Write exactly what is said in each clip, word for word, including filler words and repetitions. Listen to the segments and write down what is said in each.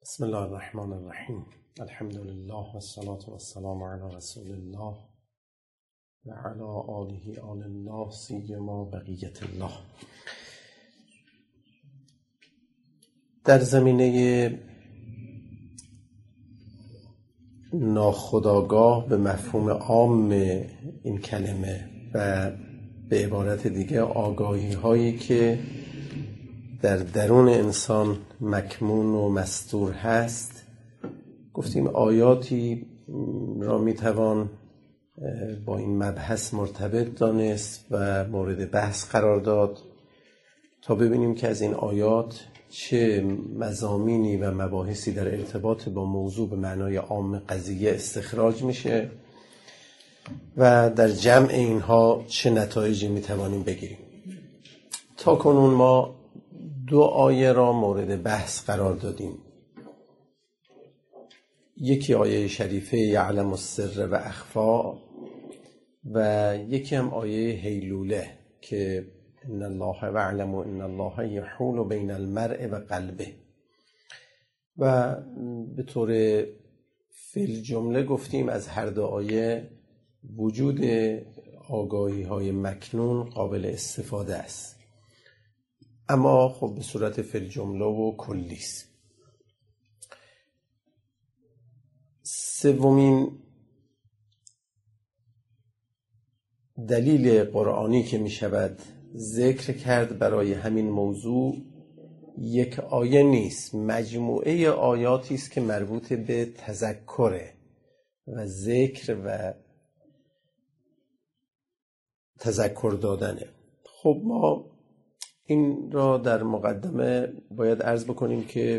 بسم الله الرحمن الرحیم. الحمد لله والصلاة والسلام علی رسول الله و علی آله آل الله سیما بقیت الله. در زمینه ناخودآگاه به مفهوم عام این کلمه و به عبارت دیگه آگاهی هایی که در درون انسان مکمون و مستور هست، گفتیم آیاتی را میتوان با این مبحث مرتبط دانست و مورد بحث قرار داد تا ببینیم که از این آیات چه مضامینی و مباحثی در ارتباط با موضوع به معنای عام قضیه استخراج میشه و در جمع اینها چه نتایجی میتوانیم بگیریم. تا کنون ما دو آیه را مورد بحث قرار دادیم. یکی آیه شریفه یعلم السر و اخفا و یکی هم آیه هیلوله که ان الله وعلم و ان الله یحول بین المرء و قلبه. و به طور فی الجمله گفتیم از هر دو آیه وجود آگاهی های مکنون قابل استفاده است، اما خب به صورت فی الجمله و کلی است. سومین دلیل قرآنی که می شود ذکر کرد برای همین موضوع یک آیه نیست، مجموعه آیاتی است که مربوط به تذکر و ذکر و تذکر دادنه. خب ما این را در مقدمه باید عرض بکنیم که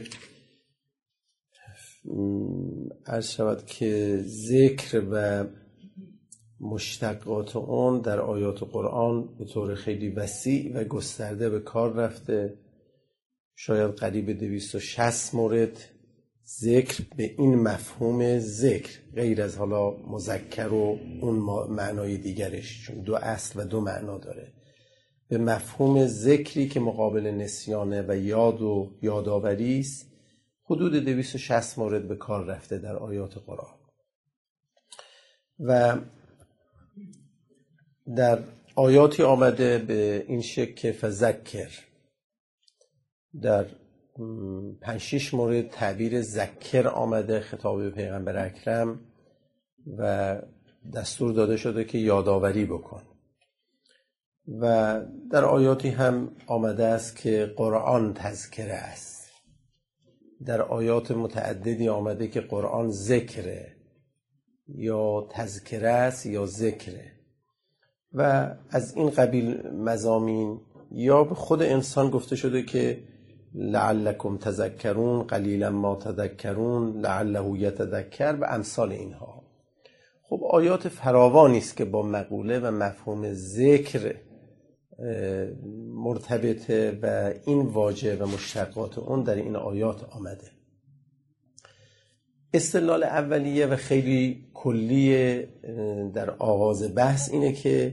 عرض شود که ذکر و مشتقات اون در آیات قرآن به طور خیلی وسیع و گسترده به کار رفته. شاید قریب دویست و شصت مورد ذکر به این مفهوم ذکر، غیر از حالا مذکر و اون معنای دیگرش، چون دو اصل و دو معنا داره، به مفهوم ذکری که مقابل نسیانه و یاد و یادآوری است، حدود دویست و شصت مورد به کار رفته در آیات قرآن. و در آیاتی آمده به این شکل که فذکر، در پنج شش مورد تعبیر ذکر آمده خطاب به پیغمبر اکرم و دستور داده شده که یادآوری بکن. و در آیاتی هم آمده است که قرآن تذکره است. در آیات متعددی آمده که قرآن ذکره یا تذکره است یا ذکره. و از این قبیل مضامین یا به خود انسان گفته شده که لعلکم تذکرون قلیلا ما تذکرون لعله یتذکر و امثال اینها. خب آیات فراوانی است که با مقوله و مفهوم ذکر مرتبطه و این واژه و مشتقات اون در این آیات آمده. استدلال اولیه و خیلی کلی در آغاز بحث اینه که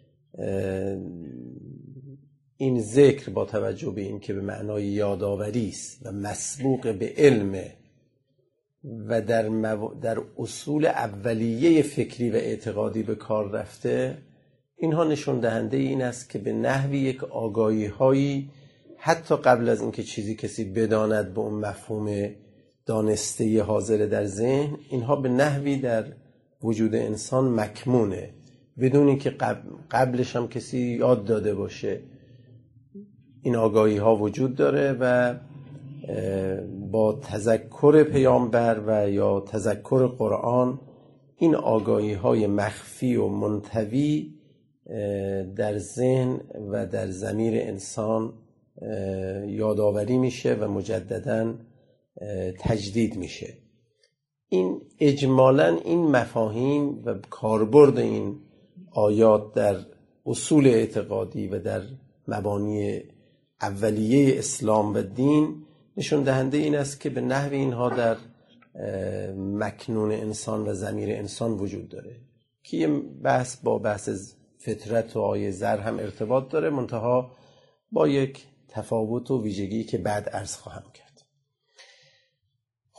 این ذکر با توجه به این که به معنای یادآوری است و مسبوق به علم و در, مو... در اصول اولیه فکری و اعتقادی به کار رفته، اینها نشون دهنده این است که به نحوی یک آگاهی هایی حتی قبل از اینکه چیزی کسی بداند به اون مفهوم دانسته حاضر در ذهن، اینها به نحوی در وجود انسان مکمونه بدون اینکه قبل... قبلش هم کسی یاد داده باشه. این آگاهی ها وجود داره و با تذکر پیامبر و یا تذکر قرآن این آگاهی های مخفی و منطوی در ذهن و در ضمیر انسان یادآوری میشه و مجدداً تجدید میشه. این اجمالاً این مفاهیم و کاربرد این آیات در اصول اعتقادی و در مبانی اولیه اسلام و دین نشون دهنده این است که به نحو اینها در مکنون انسان و ضمیر انسان وجود داره که یه بحث با بحث فطرت و آیه ذر هم ارتباط داره، منتها با یک تفاوت و ویژگی که بعد عرض خواهم کرد.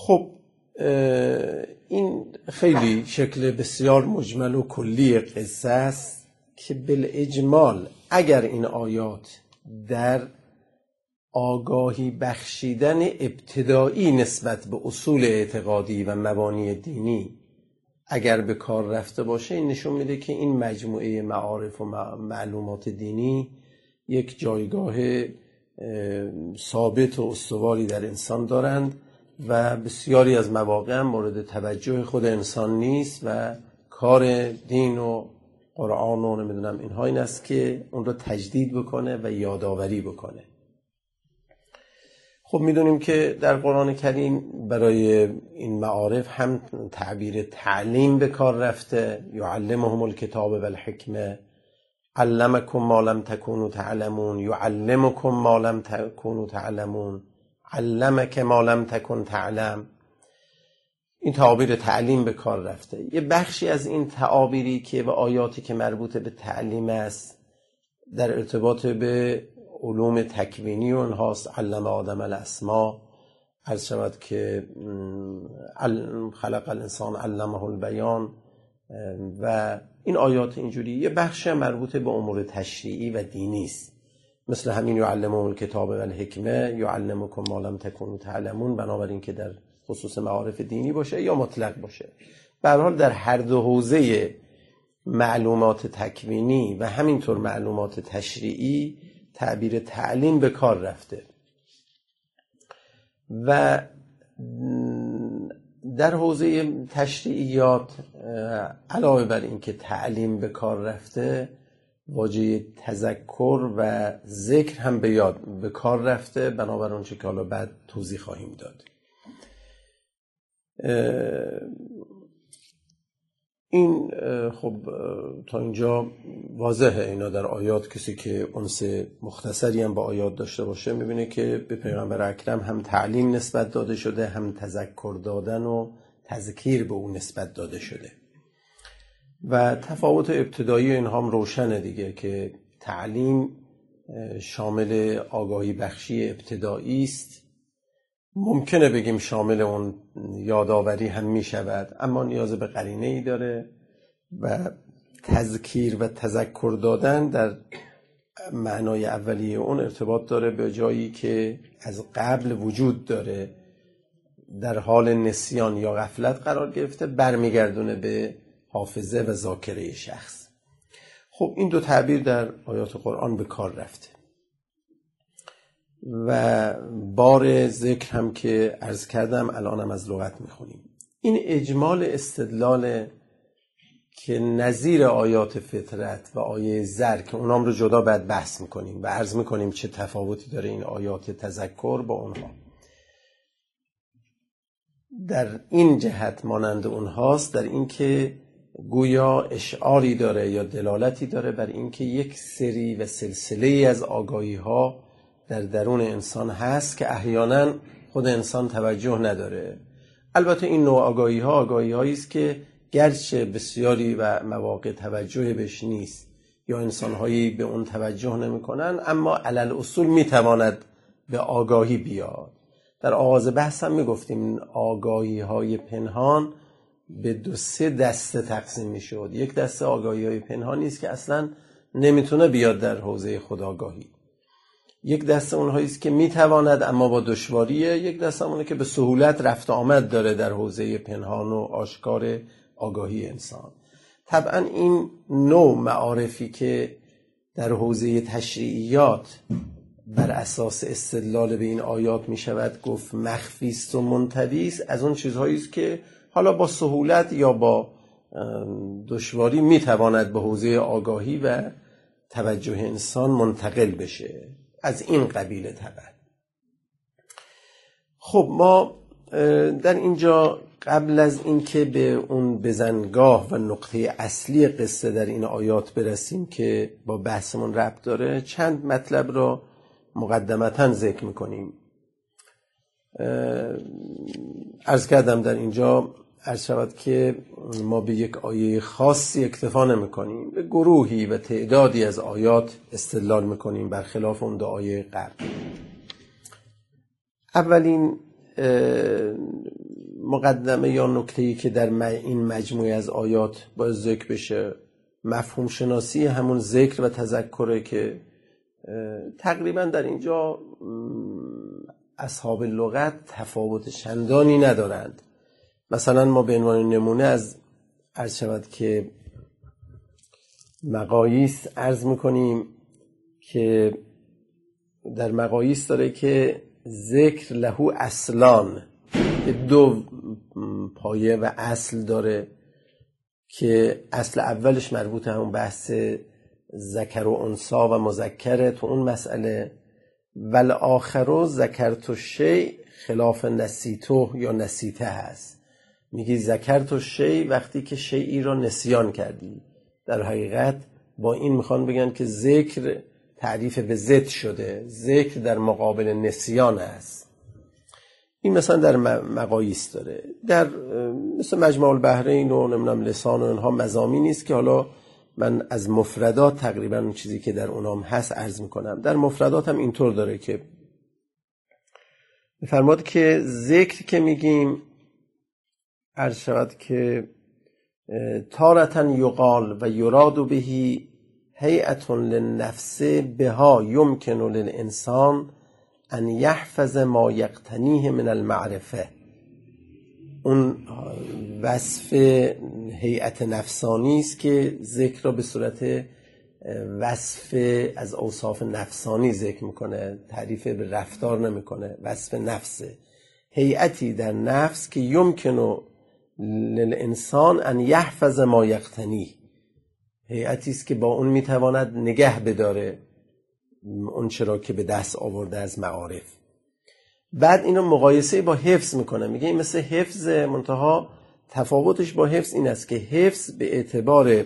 خب این خیلی شکل بسیار مجمل و کلی قصه است که بالاجمال اگر این آیات در آگاهی بخشیدن ابتدایی نسبت به اصول اعتقادی و مبانی دینی اگر به کار رفته باشه، این نشون میده که این مجموعه معارف و معلومات دینی یک جایگاه ثابت و استواری در انسان دارند و بسیاری از مواقع مورد توجه خود انسان نیست و کار دین و قرآن و نمیدونم اینها این است که اون رو تجدید بکنه و یادآوری بکنه. خب میدونیم که در قرآن کریم برای این معارف هم تعبیر تعلیم به کار رفته، یعلمهم الکتاب و الحکمه، علمکم ما لم تکونوا تعلمون، یعلمکم ما لم تکونوا تعلمون، علمک ما لم تکن تعلم. این تعابیر تعلیم به کار رفته. یه بخشی از این تعابیری که و آیاتی که مربوط به تعلیم است در ارتباط به علوم تکوینی اونهاست. علم آدم الاسما، عرض شود که خلق الانسان علمه البیان و این آیات اینجوری. یه بخش مربوط به امور تشریعی و دینی است، مثل همین یعلمهم الکتاب و الحکمه، یعلمکم ما لم تکونوا تعلمون، بنابراین که در خصوص معارف دینی باشه یا مطلق باشه. به هر حال در هر دو حوزه معلومات تکوینی و همینطور معلومات تشریعی تعبیر تعلیم به کار رفته و در حوزه تشریعیات علاوه بر این که تعلیم به کار رفته، واژه تذکر و ذکر هم به یاد به کار رفته، بنابر اون چه که حالا بعد توضیح خواهیم داد. این خب تا اینجا واضحه. اینا در آیات کسی که انس مختصری هم با آیات داشته باشه میبینه که به پیغمبر اکرم هم تعلیم نسبت داده شده، هم تذکر دادن و تذکیر به اون نسبت داده شده و تفاوت ابتدایی اینها هم روشنه دیگه که تعلیم شامل آگاهی بخشی ابتدایی است. ممکنه بگیم شامل اون یادآوری هم می شود، اما نیاز به قرینه ای داره و تذکیر و تذکر دادن در معنای اولیه اون ارتباط داره به جایی که از قبل وجود داره، در حال نسیان یا غفلت قرار گرفته، برمیگردونه به حافظه و ذاکره شخص. خب این دو تعبیر در آیات قرآن به کار رفته و بار ذکر هم که عرض کردم الان هم از لغت میخونیم. این اجمال استدلال که نظیر آیات فطرت و آیه زر که اونام رو جدا بعد بحث میکنیم و عرض میکنیم چه تفاوتی داره این آیات تذکر با اونها، در این جهت مانند اونهاست، در این که گویا اشعاری داره یا دلالتی داره بر این که یک سری و سلسله از آگاهی ها در درون انسان هست که احیانا خود انسان توجه نداره. البته این نوع آگاهی ها آگاهی هایی است که گرچه بسیاری و مواقع توجه بهش نیست یا انسان هایی به اون توجه نمی کنن، اما علل اصول می تواند به آگاهی بیاد. در آغاز بحث هم می گفتیم آگاهی های پنهان به دو سه دسته تقسیم می شد. یک دسته آگاهی های پنهانی است که اصلا نمیتونه بیاد در حوزه خودآگاهی، یک دسته اونهایی است که میتواند اما با دشواریه، یک دسته اونه که به سهولت رفت آمد داره در حوزه پنهان و آشکار آگاهی انسان. طبعا این نوع معارفی که در حوزه تشریعیات بر اساس استدلال به این آیات می شود گفت مخفی است و منطوی است، از اون چیزهایی است که حالا با سهولت یا با دشواری می تواند به حوزه آگاهی و توجه انسان منتقل بشه، از این قبیل طبعا. خب ما در اینجا قبل از این که به اون بزنگاه و نقطه اصلی قصه در این آیات برسیم که با بحثمون ربط داره، چند مطلب را مقدمتاً ذکر میکنیم. عرض کردم در اینجا عرض شود که ما به یک آیه خاصی اکتفا نمی کنیم، به گروهی و تعدادی از آیات استدلال میکنیم برخلاف اون دو آیه قبل. اولین مقدمه یا نکته‌ای که در این مجموعه از آیات باید ذکر بشه مفهوم شناسی همون ذکر و تذکره که تقریبا در اینجا اصحاب لغت تفاوت چندانی ندارند. مثلا ما به عنوان نمونه از عرض شود که مقاییس عرض میکنیم که در مقاییس داره که ذکر لهو اصلان، دو پایه و اصل داره که اصل اولش مربوط همون بحث ذکر و انثا و مذکره تو اون مسئله، ول آخرو ذکرت الشیء خلاف نسیتو یا نسیته هست. میگی ذکرت الشیء وقتی که شیئی را نسیان کردی. در حقیقت با این میخوان بگن که ذکر تعریف به ضد شده، ذکر در مقابل نسیان است. این مثلا در مقاییس داره. در مثل مجمع البحرین و نمیدونم لسان و اینها مضامینی است که حالا من از مفردات تقریبا اون چیزی که در اونام هست عرض میکنم. در مفردات هم اینطور داره که میفرماد که ذکر که میگیم عرض شود که تارتن یقال و یراد بهی هیئة للنفس بها یمکن للانسان ان یحفظ ما یقتنیه من المعرفه. اون وصف هیئت نفسانی است که ذکر را به صورت وصف از اوصاف نفسانی ذکر میکنه، تعریف به رفتار نمیکنه، وصف نفسه، هیئتی در نفس که یمکن للانسان ان یحفظ ما یقتنیه، هیئتی است که با اون میتواند نگه بداره اون چرا که به دست آورده از معارف. بعد اینو مقایسه با حفظ میکنه، میگه این مثل حفظ، منتها تفاوتش با حفظ این است که حفظ به اعتبار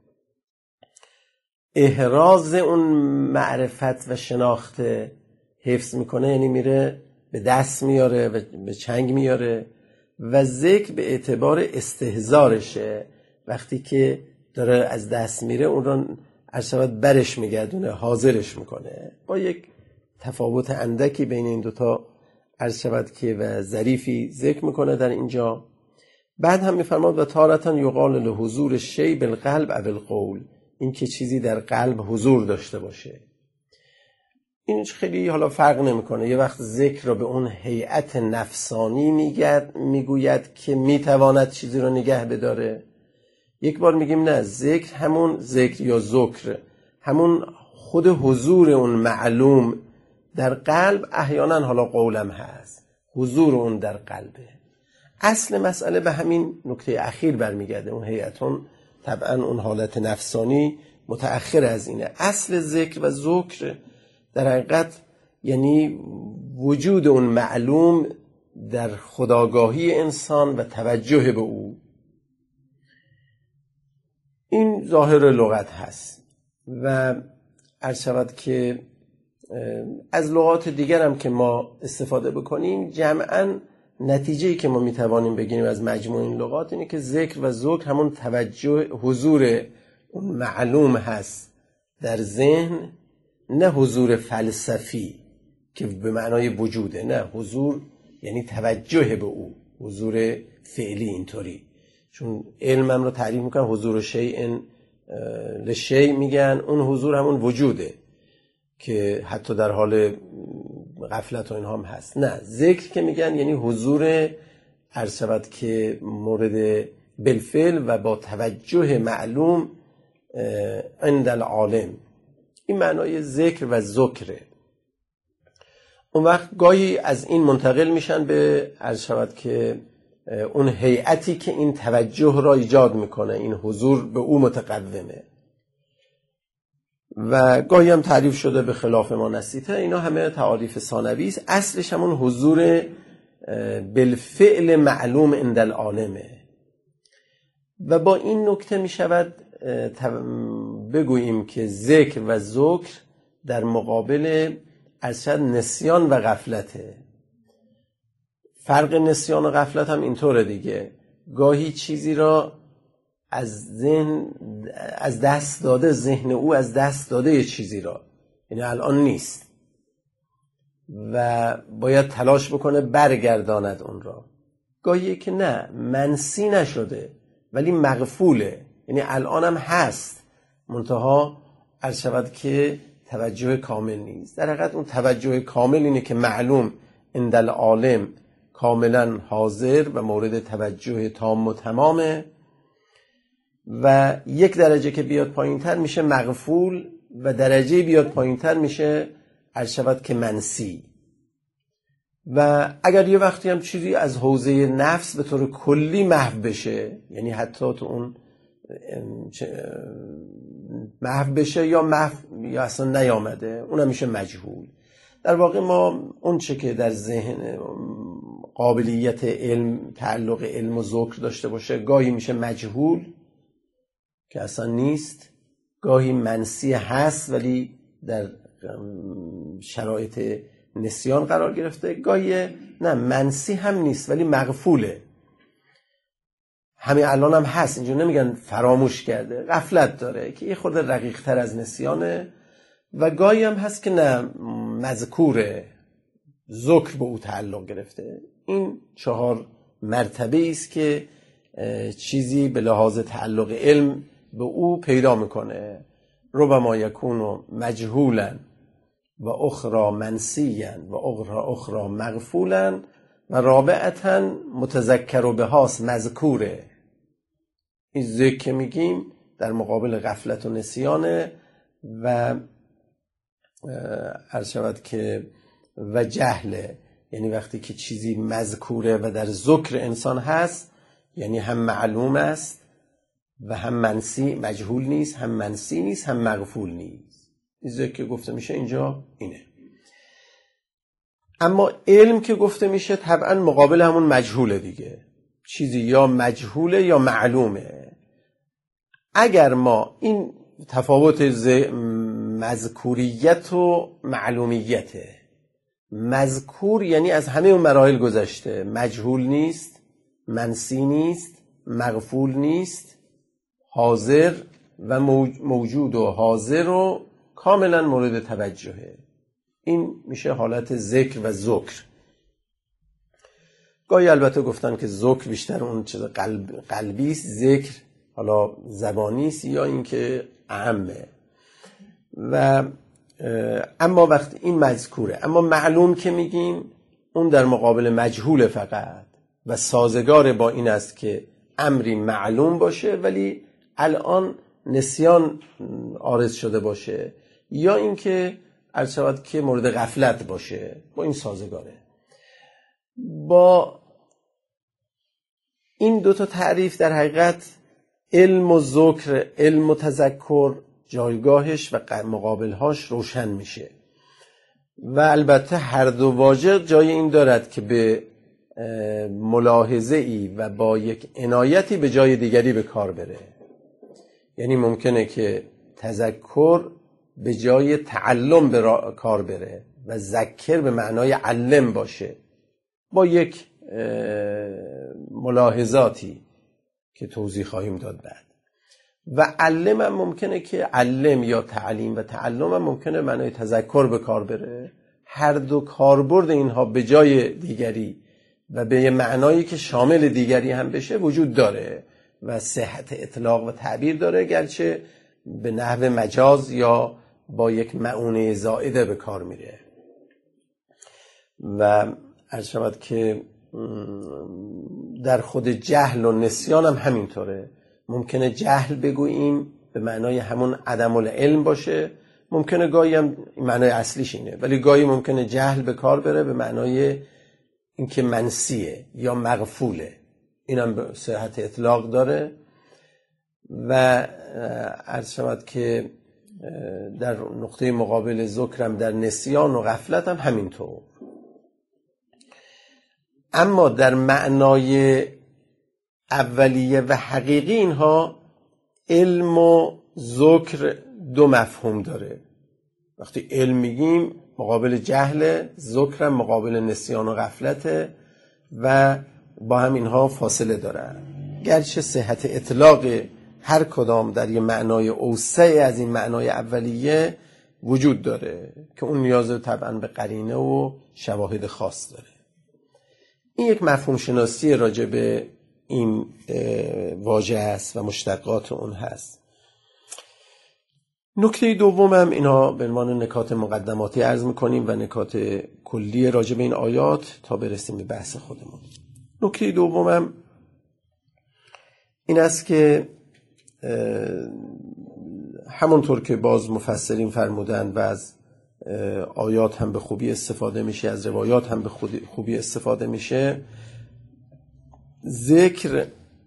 احراز اون معرفت و شناخت حفظ میکنه، یعنی میره به دست میاره و به چنگ میاره، و ذکر به اعتبار استحضارشه، وقتی که داره از دست میره اون رو عرشبت برش میگردونه، حاضرش میکنه. با یک تفاوت اندکی بین این دوتا عرض شود که و ظریفی ذکر میکنه در اینجا. بعد هم میفرماد و تارتن یقال لحضور الشیء بالقلب او القول، این که چیزی در قلب حضور داشته باشه. این خیلی حالا فرق نمیکنه، یه وقت ذکر رو به اون هیئت نفسانی میگد میگوید که میتواند چیزی رو نگه بداره، یک بار میگیم نه، ذکر همون ذکر یا ذکر همون خود حضور اون معلوم در قلب، احیانا حالا قولم هست، حضور اون در قلبه. اصل مسئله به همین نکته اخیر برمیگرده، اون هیئتون طبعا اون حالت نفسانی متأخر از اینه. اصل ذکر و ذکر در حقیقت یعنی وجود اون معلوم در خودآگاهی انسان و توجه به او. این ظاهر لغت هست و عرض شود که از لغات دیگر هم که ما استفاده بکنیم، جمعاً نتیجه‌ای که ما میتوانیم بگیریم از مجموع این لغات اینه که ذکر و ذکر همون توجه، حضور اون معلوم هست در ذهن، نه حضور فلسفی که به معنای وجوده، نه، حضور یعنی توجه به او، حضور فعلی اینطوری. چون علم هم رو تعریف میکنن حضور شیء لشیء، میگن اون حضور همون وجوده که حتی در حال غفلت و اینها هم هست. نه، ذکر که میگن یعنی حضور عرض شود که مورد بالفعل و با توجه معلوم عند العالم. این معنای ذکر و ذکره. اون وقت گاهی از این منتقل میشن به عرض شود که اون هیئتی که این توجه را ایجاد میکنه، این حضور به او متقدمه، و گاهی هم تعریف شده به خلاف ما نسیته. اینا همه تعاریف ثانوی است. اصلش همون حضور بالفعل معلوم عند العالمه. و با این نکته می شود بگوییم که ذکر و ذکر در مقابل ارشد نسیان و غفلته. فرق نسیان و غفلت هم اینطوره دیگه، گاهی چیزی را از ذهن از دست داده، ذهن او از دست داده یه چیزی را، یعنی الان نیست و باید تلاش بکنه برگرداند اون را. گاهی که نه منسی نشده ولی مغفوله، یعنی الان هم هست منتها عرض شود که توجه کامل نیست. در حقیقت اون توجه کامل اینه که معلوم عند العالم کاملا حاضر و مورد توجه تام و تمامه و یک درجه که بیاد پایین تر میشه مغفول و درجه بیاد پایین تر میشه عرض شود که منسی. و اگر یه وقتی هم چیزی از حوزه نفس به طور کلی محو بشه، یعنی حتی تو اون محو بشه یا محو یا اصلا نیامده، اونم میشه مجهول. در واقع ما اون چه که در ذهن قابلیت علم تعلق علم و ذکر داشته باشه گاهی میشه مجهول که اصلا نیست، گاهی منسی هست ولی در شرایط نسیان قرار گرفته، گاهی نه منسی هم نیست ولی مغفوله. همین الان هم هست، اینجا نمیگن فراموش کرده، غفلت داره که یه خورده رقیق تر از نسیانه. و گاهی هم هست که نه مذکوره، ذکر به او تعلق گرفته. این چهار مرتبه است که چیزی به لحاظ تعلق علم به او پیدا میکنه. ربما یکون مجهولا و اخرى منسیا و اخرى اخرى مغفولا و رابعتا متذکر بهاست مذکوره. این ذکر که میگیم در مقابل غفلت و نسیانه و عرض شود که و جهله، یعنی وقتی که چیزی مذکوره و در ذکر انسان هست یعنی هم معلوم است و هم منسی مجهول نیست، هم منسی نیست، هم مغفول نیست. این ذکر که گفته میشه اینجا اینه. اما علم که گفته میشه طبعا مقابل همون مجهوله دیگه، چیزی یا مجهوله یا معلومه. اگر ما این تفاوت مذکوریت و معلومیته، مذکور یعنی از همه اون مراحل گذشته، مجهول نیست، منسی نیست، مغفول نیست، حاضر و موجود و حاضر و کاملا مورد توجهه. این میشه حالت ذکر و ذکر. گاهی البته گفتن که ذکر بیشتر اون چیز قلب قلبی است، ذکر حالا زبانی است یا اینکه اعمه. و اما وقت این مذکوره. اما معلوم که میگیم اون در مقابل مجهول فقط و سازگار با این است که امری معلوم باشه ولی الان نسیان عارض شده باشه یا اینکه عرض شود که مورد غفلت باشه، با این سازگاره. با این دو تا تعریف در حقیقت علم و ذکر، علم و تذکر جایگاهش و مقابلهاش روشن میشه. و البته هر دو واژه جای این دارد که به ملاحظه ای و با یک عنایتی به جای دیگری به کار بره. یعنی ممکنه که تذکر به جای تعلم به کار بره و ذکر به معنای علم باشه با یک ملاحظاتی که توضیح خواهیم داد بعد. و علم هم ممکنه که علم یا تعلیم و تعلم هم ممکنه معنای تذکر به کار بره. هر دو کاربرد اینها به جای دیگری و به معنایی که شامل دیگری هم بشه وجود داره و صحت اطلاق و تعبیر داره، گرچه به نحو مجاز یا با یک معنی زائده به کار میره. و عرض شود که در خود جهل و نسیان هم همینطوره. ممکنه جهل بگوییم به معنای همون عدم العلم باشه، ممکنه گاهی هم معنای اصلیش اینه، ولی گاهی ممکنه جهل به کار بره به معنای اینکه منسیه یا مغفوله. اینم به صحت اطلاق داره. و عرض شود که در نقطه مقابل ذکرم در نسیان و غفلت هم همینطور. اما در معنای اولیه و حقیقی اینها علم و ذکر دو مفهوم داره. وقتی علم میگیم مقابل جهل، ذکر هم مقابل نسیان و غفلت و با هم اینها فاصله دارن. گرچه صحت اطلاق هر کدام در یه معنای اوسع از این معنای اولیه وجود داره که اون نیاز طبعا به قرینه و شواهد خاص داره. این یک مفهوم شناسی راجع به این واژه است و مشتقات اون هست. نکته دومم اینا به عنوان نکات مقدماتی عرض میکنیم و نکات کلی راجع به این آیات تا برسیم به بحث خودمون. نکته دومم این است که همونطور که باز مفسرین فرمودن و از آیات هم به خوبی استفاده میشه، از روایات هم به خوبی استفاده میشه، ذکر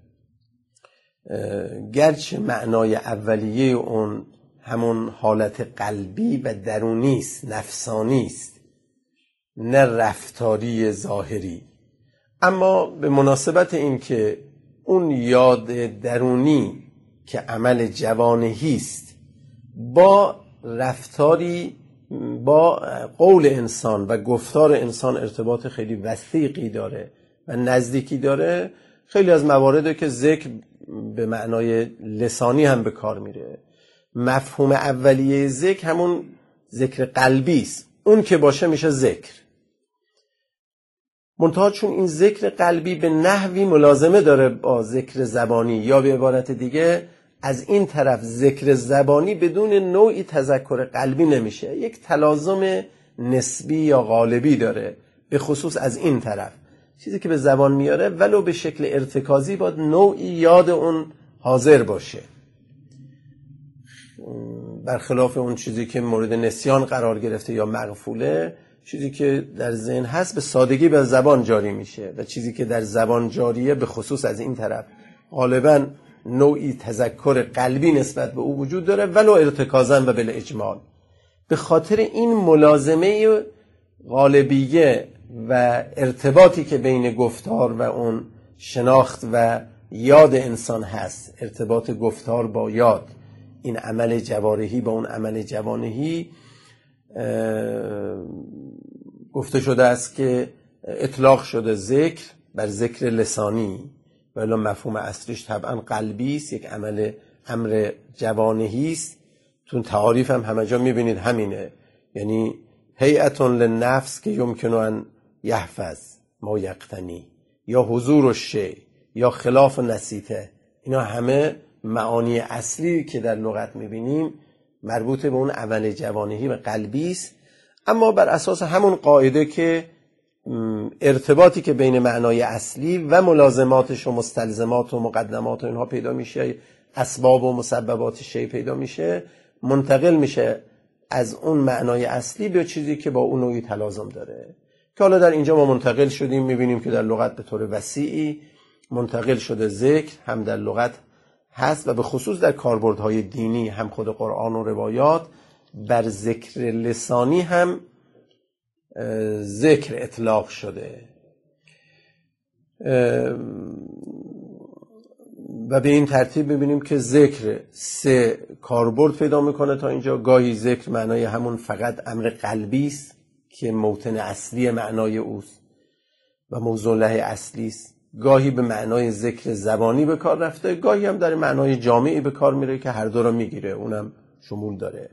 گرچه معنای اولیه اون همون حالت قلبی و درونی است، نفسانی است، نه رفتاری ظاهری، اما به مناسبت این که اون یاد درونی که عمل جوانهی است با رفتاری، با قول انسان و گفتار انسان ارتباط خیلی وثیقی داره و نزدیکی داره، خیلی از موارده که ذکر به معنای لسانی هم به کار میره. مفهوم اولیه ذکر همون ذکر قلبی است، اون که باشه میشه ذکر. منتها چون این ذکر قلبی به نحوی ملازمه داره با ذکر زبانی، یا به عبارت دیگه از این طرف ذکر زبانی بدون نوعی تذکر قلبی نمیشه، یک تلازم نسبی یا غالبی داره، به خصوص از این طرف چیزی که به زبان میاره ولو به شکل ارتکازی باید نوعی یاد اون حاضر باشه، برخلاف اون چیزی که مورد نسیان قرار گرفته یا مغفوله. چیزی که در ذهن هست به سادگی به زبان جاری میشه و چیزی که در زبان جاریه به خصوص از این طرف غالباً نوعی تذکر قلبی نسبت به او وجود داره ولو ارتکازاً و بالاجمال. به خاطر این ملازمه غالبیه و ارتباطی که بین گفتار و اون شناخت و یاد انسان هست، ارتباط گفتار با یاد، این عمل جوارحی با اون عمل جوانهی، گفته شده است که اطلاق شده ذکر بر ذکر لسانی، ولی مفهوم اصلیش طبعا قلبی است، یک عمل امر جوانهی است. تو تعاریف هم همه جا میبینید همینه، یعنی هیئتون للنفس که یمکنو ان یحفظ ما یقتنی، یا حضور الشیء، یا خلاف نسیته. اینا همه معانی اصلی که در لغت میبینیم مربوط به اون عمل جوانهی و قلبی است، اما بر اساس همون قاعده که ارتباطی که بین معنای اصلی و ملازماتش و مستلزمات و مقدمات و اینها پیدا میشه، اسباب و مسببات شی پیدا میشه، منتقل میشه از اون معنای اصلی به چیزی که با اون نوعی تلازم داره، که حالا در اینجا ما منتقل شدیم. میبینیم که در لغت به طور وسیعی منتقل شده ذکر هم در لغت هست و به خصوص در کاربردهای دینی، هم خود قرآن و روایات بر ذکر لسانی هم ذکر اطلاق شده و به این ترتیب ببینیم که ذکر سه کاربرد پیدا میکنه تا اینجا. گاهی ذکر معنای همون فقط امر قلبی است که موطن اصلی معنای اوست و موضوع له اصلی است، گاهی به معنای ذکر زبانی به کار رفته، گاهی هم در معنای جامعی به کار میره که هر دو رو میگیره، اونم شمول داره.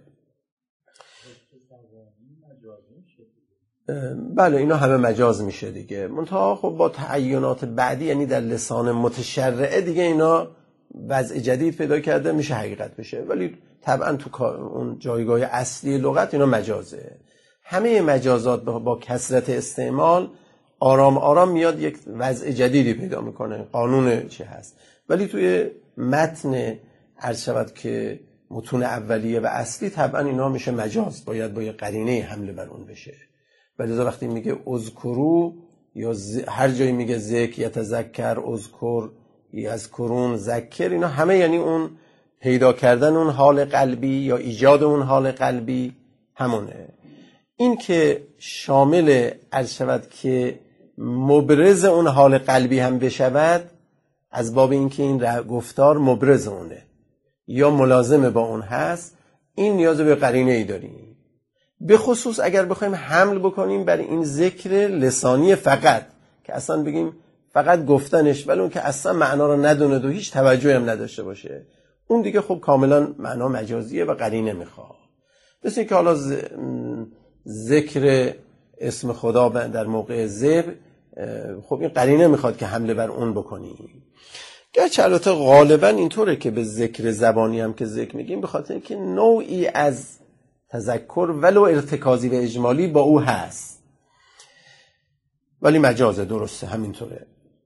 بله اینا همه مجاز میشه دیگه، منتها خب با تعینات بعدی، یعنی در لسان متشرعه دیگه اینا وضع جدید پیدا کرده، میشه حقیقت بشه، ولی طبعا تو اون جایگاه اصلی لغت اینا مجازه. همه مجازات با کثرت استعمال آرام آرام میاد یک وضع جدیدی پیدا میکنه، قانون چه هست، ولی توی متن عرض شود که متون اولیه و اصلی طبعا اینا میشه مجاز، باید با یه قرینه حمله بر اون بشه. ولی وقتی میگه اذکرو یا هر جایی میگه ذکر، یتذکر، اذکر، یذکرون، ذکر، اینا همه یعنی اون پیدا کردن اون حال قلبی یا ایجاد اون حال قلبی همونه. این که شامل عرض شود که مبرز اون حال قلبی هم بشود، از باب این که این گفتار مبرز اونه یا ملازمه با اون هست، این نیاز به قرینه ای داریم. به خصوص اگر بخوایم حمل بکنیم بر این ذکر لسانی فقط، که اصلا بگیم فقط گفتنش، ولی اون که اصلا معنا رو ندونه و هیچ توجهی هم نداشته باشه، اون دیگه خب کاملا معنا مجازیه و قرینه میخواد. مثل که حالا ذکر اسم خدا در موقع ذبح خب این قرینه میخواد که حمله بر اون بکنیم. گرچه البته غالبا اینطوره که به ذکر زبانی هم که ذکر میگیم به خاطر که نوعی از تذکر ولو ارتکازی و اجمالی با او هست، ولی مجازه، درسته همینطوره.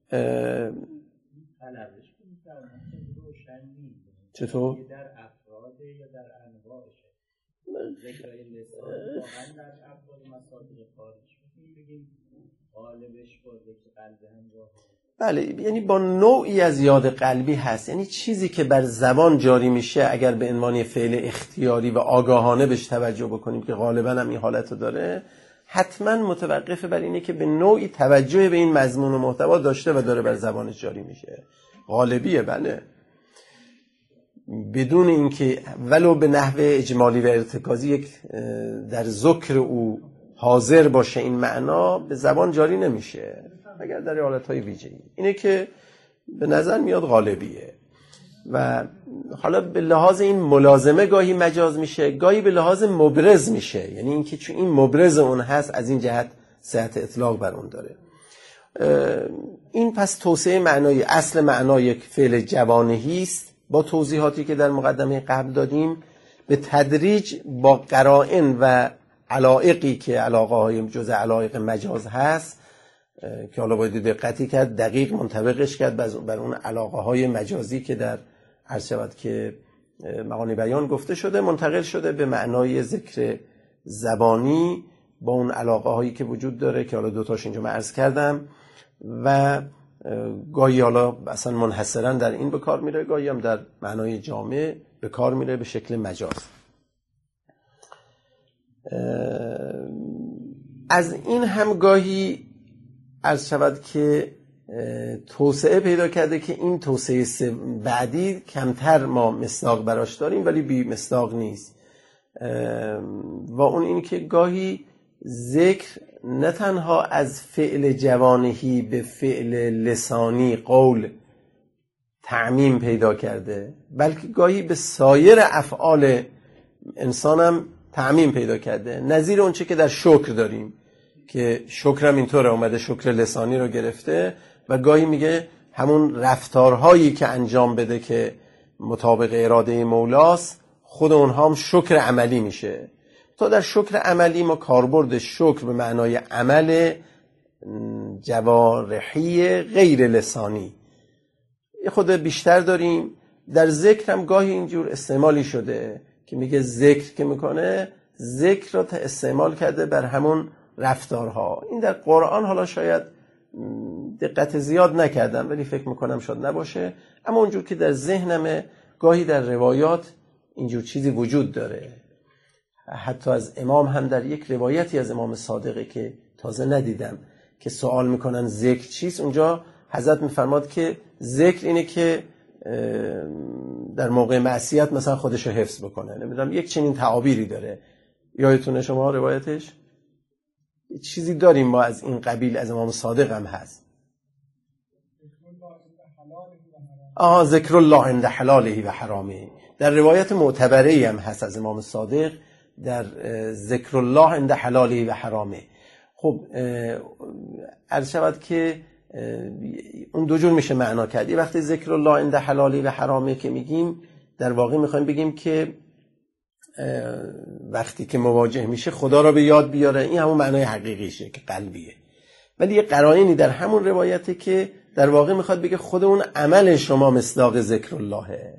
چطور؟ در افراد یا در انواعشه ذکرهای لسانی واقعا در افراد مصادیق خارج بگیم غالبش با ذکر قلبی همراه. بله، یعنی با نوعی از یاد قلبی هست، یعنی چیزی که بر زبان جاری میشه اگر به عنوان فعل اختیاری و آگاهانه بهش توجه بکنیم که غالبا هم این حالت رو داره، حتما متوقف بر اینه که به نوعی توجه به این مضمون و محتوا داشته و داره بر زبانش جاری میشه. غالبیه، بله، بدون اینکه ولو به نحو اجمالی و ارتکازی یک در ذکر او حاضر باشه این معنا به زبان جاری نمیشه اگر در حالتهای ویژه‌ای. اینه که به نظر میاد غالبیه. و حالا به لحاظ این ملازمه گاهی مجاز میشه، گاهی به لحاظ مبرز میشه، یعنی اینکه چون این مبرز اون هست از این جهت صحت اطلاق بر اون داره. این پس توسعه معنای اصل معنای یک فعل جوانهی است با توضیحاتی که در مقدمه قبل دادیم، به تدریج با قرائن و علایقی که علاقه های جزء علایق مجاز هست که حالا باید دقتی کرد، دقیق منطبقش کرد بر اون علاقه های مجازی که در عرض شود که مقانی بیان گفته شده، منتقل شده به معنای ذکر زبانی با اون علاقه هایی که وجود داره که حالا دوتاش اینجا من عرض کردم و گاهی حالا اصلا منحصرا در این به کار میره، گاهی هم در معنای جامع به کار میره به شکل مجاز. از این هم گاهی عرض شود که توسعه پیدا کرده که این توسعه بعدی کمتر ما مصداق براش داریم ولی بی مصداق نیست، و اون این که گاهی ذکر نه تنها از فعل جوانهی به فعل لسانی قول تعمیم پیدا کرده، بلکه گاهی به سایر افعال انسان هم تعمیم پیدا کرده. نظیر اون چه که در شکر داریم که شکر هم اینطوره، اومده شکر لسانی رو گرفته و گاهی میگه همون رفتارهایی که انجام بده که مطابق اراده مولاست خود اونها هم شکر عملی میشه. تا در شکر عملی ما کاربرد شکر به معنای عمل جوارحی غیر لسانی خود بیشتر داریم. در ذکر هم گاهی اینجور استعمالی شده که میگه ذکر که میکنه ذکر را تا استعمال کرده بر همون رفتارها. این در قرآن حالا شاید دقت زیاد نکردم ولی فکر میکنم شاید نباشه، اما اونجور که در ذهنمه گاهی در روایات اینجور چیزی وجود داره. حتی از امام هم در یک روایتی از امام صادقه که تازه ندیدم که سوال میکنن ذکر چیست، اونجا حضرت میفرماد که ذکر اینه که در موقع معصیت مثلا خودشو حفظ بکنه. نمیدونم یک چنین تعابیری داره، یادتونه شما روایتش؟ چیزی داریم ما از این قبیل، از امام صادق هم هست. آها، ذکر الله عند حلاله و حرامه. در روایت معتبره هم هست از امام صادق در ذکر الله عند حلاله و حرامه. خب عرض شود که اون دو جور میشه معنا کرد. یه وقتی ذکر الله عند حلاله و حرامه که میگیم در واقع میخوایم بگیم که وقتی که مواجه میشه خدا را به یاد بیاره، این همون معنای حقیقیشه که قلبیه. ولی یه قرائنی در همون روایته که در واقع میخواد بگه خود اون عمل شما مصداق ذکر اللهه.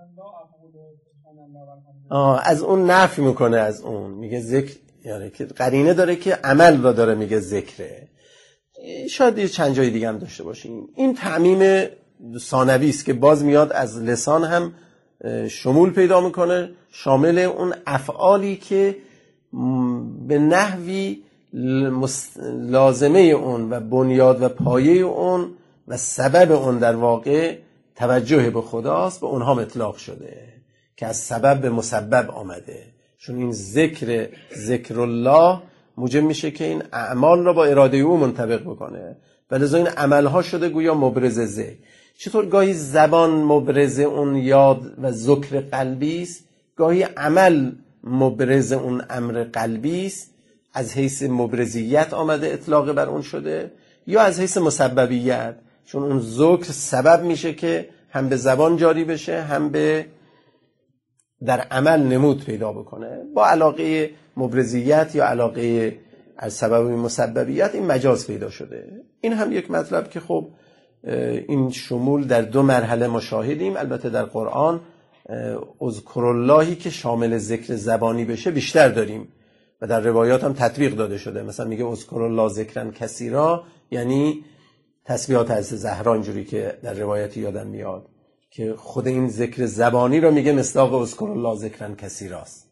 آه از اون نفی میکنه، از اون میگه ذکر، یعنی که قرینه داره که عمل را داره میگه ذکره. شاید یه چند جای دیگه هم داشته باشیم. این تعمیم ثانوی است که باز میاد از لسان هم شمول پیدا میکنه، شامل اون افعالی که به نحوی لازمه اون و بنیاد و پایه اون و سبب اون در واقع توجه به خداست، به اونها اطلاق شده که از سبب به مسبب آمده. چون این ذکر ذکر الله موجب میشه که این اعمال را با اراده او منطبق بکنه و لذا این عملها شده گویا مبرز ذکر. چطور گاهی زبان مبرز اون یاد و ذکر قلبی است، گاهی عمل مبرز اون امر قلبی است، از حیث مبرزیت آمده اطلاق بر اون شده. یا از حیث مسببیت، چون اون ذکر سبب میشه که هم به زبان جاری بشه هم به در عمل نمود پیدا بکنه. با علاقه مبرزیت یا علاقه از سبب مسببیت این مجاز پیدا شده. این هم یک مطلب که خب این شمول در دو مرحله ما شاهدیم. البته در قرآن اذکر اللهی که شامل ذکر زبانی بشه بیشتر داریم و در روایات هم تطبیق داده شده. مثلا میگه اذکر الله ذکرا کثیرا، یعنی تسبیحات از زهرا، اینجوری که در روایتی یادم میاد که خود این ذکر زبانی رو میگه مصداق اذکر الله ذکرا کثیراست.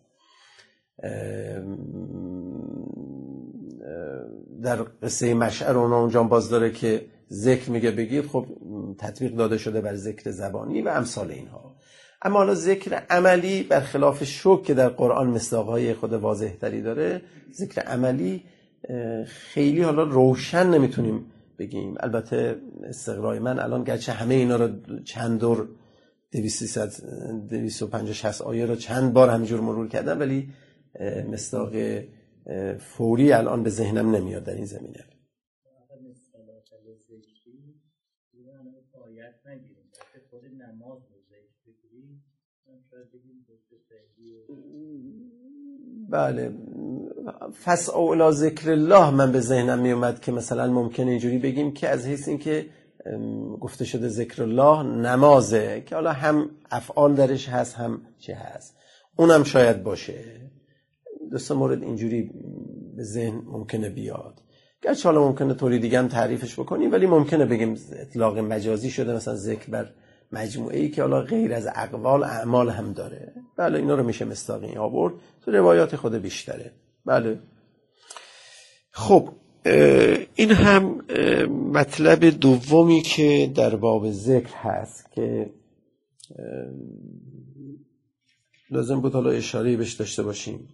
در قصه مشعر اونا اونجا باز داره که ذکر میگه بگید، خب تطبیق داده شده بر ذکر زبانی و امثال اینها. اما حالا ذکر عملی برخلاف شوک که در قرآن مصداقهای خود واضح تری داره، ذکر عملی خیلی حالا روشن نمیتونیم بگیم. البته استقرای من الان گرچه همه اینا رو چند دور دویست و پنجاه شصت آیه رو چند بار همینجور مرور کردم، ولی مصداق فوری الان به ذهنم نمیاد در این زمینه. بله، فسعوا الی ذکر الله من به ذهنم می اومد که مثلا ممکنه اینجوری بگیم که از حیث این که گفته شده ذکر الله نمازه که حالا هم افعال درش هست هم چه هست، اونم شاید باشه. دو سه مورد اینجوری به ذهن ممکنه بیاد، گرچه حالا ممکنه طوری دیگه هم تعریفش بکنیم، ولی ممکنه بگیم اطلاق مجازی شده، مثلا ذکر بر مجموعه ای که حالا غیر از اقوال اعمال هم داره. بله اینا رو میشه مصداقی آورد، تو روایات خود بیشتره. بله خب این هم مطلب دومی که در باب ذکر هست که لازم بود حالا اشاره‌ای بهش داشته باشیم.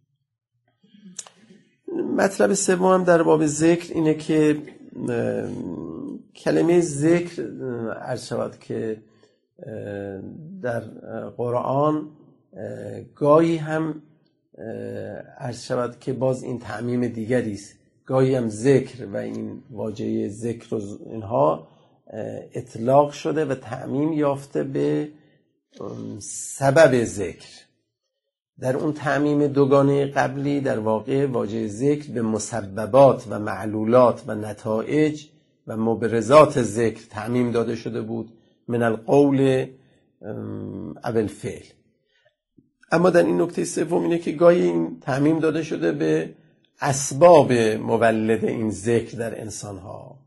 مطلب سوم هم در باب ذکر اینه که کلمه ذکر عرض شود که در قرآن گاهی هم عرض شود که باز این تعمیم دیگری است، گاهی هم ذکر و این واژه ذکر و اینها اطلاق شده و تعمیم یافته به سبب ذکر. در اون تعمیم دوگانه قبلی در واقع واژه ذکر به مسببات و معلولات و نتایج و مبرزات ذکر تعمیم داده شده بود، من القول او الفعل. اما در این نکته سوم اینه که گاهی این تعمیم داده شده به اسباب مولد این ذکر در انسانها.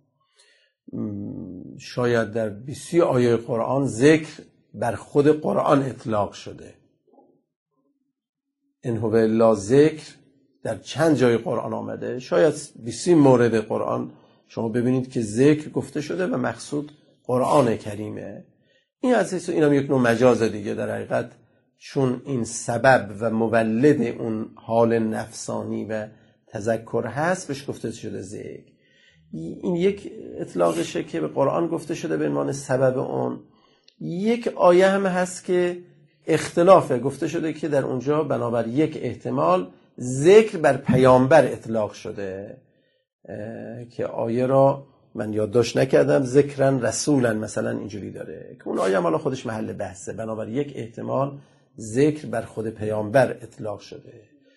شاید در بیست آیه قرآن ذکر بر خود قرآن اطلاق شده. ان هو الا ذکر در چند جای قرآن آمده، شاید بیست مورد قرآن شما ببینید که ذکر گفته شده و مقصود قرآن کریمه. این از این هم یک نوع مجاز دیگه در حقیقت، چون این سبب و مولد اون حال نفسانی و تذکر هست بهش گفته شده ذکر. این یک اطلاقشه که به قرآن گفته شده به عنوان سبب اون. یک آیه هم هست که اختلافه، گفته شده که در اونجا بنابر یک احتمال ذکر بر پیامبر اطلاق شده که آیه را من یادداشت نکردم، ذکرن رسولن مثلا اینجوری داره که اون آیه هم حالا خودش محل بحثه. بنابر یک احتمال ذکر بر خود پیامبر اطلاق شده.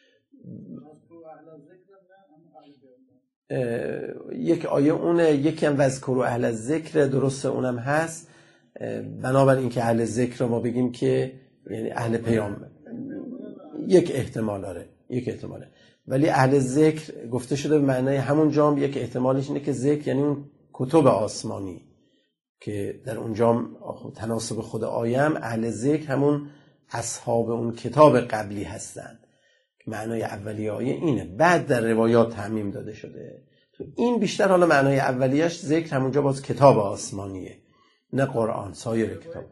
یک آیه اونه، یکی هم وذکروا اهل الذکر، درسته اونم هست. بنابر این که اهل ذکر رو ما بگیم که یعنی اهل پیامبر، یک احتمال داره، یک احتماله. ولی اهل ذکر گفته شده به معنای همون جام، یک احتمالش اینه که ذکر یعنی اون کتب آسمانی که در اون جام تناسب خود آیم، اهل ذکر همون اصحاب اون کتاب قبلی هستن. معنای اولیه آیه اینه، بعد در روایات تعمیم داده شده. تو این بیشتر حالا معنای اولیه‌اش ذکر همونجا باز کتاب آسمانیه، نه قرآن، سایر کتاب.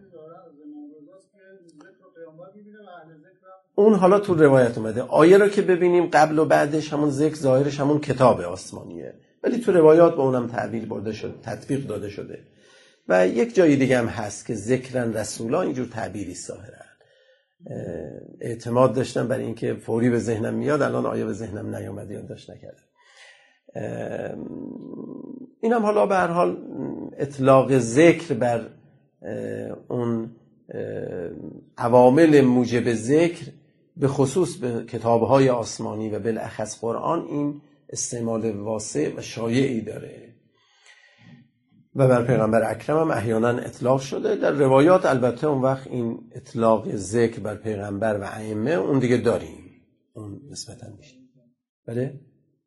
اون حالا تو روایت اومده. آیه رو که ببینیم قبل و بعدش همون ذکر ظاهرش همون کتاب آسمانیه، ولی تو روایات با اونم تعبیر برده شده، تطبیق داده شده. و یک جای دیگه هم هست که ذکرن رسولا، اینجور تعبیری ظاهرا. اعتماد داشتم برای اینکه فوری به ذهنم میاد، الان آیه به ذهنم نیامده، یادداشت نکردم. این هم حالا به هر حال اطلاق ذکر بر اون عوامل موجب ذکر به خصوص به کتاب‌های آسمانی و بالاخص قرآن این استعمال واسع و شایعی داره و بر پیغمبر اکرم هم احیانا اطلاق شده. در روایات البته اون وقت این اطلاق ذکر بر پیغمبر و ائمه اون دیگه داریم، اون نسبتاً میشه. بله